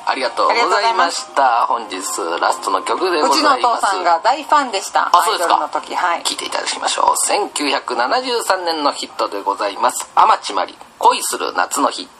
ありがとうございました。本日ラストの曲でございます。 うちのお父さんが大ファンでした。 あ、そうですか。 アイドルの時、はい、 聞いていただきましょう。1973年のヒットでございます。天地真理、恋する夏の日。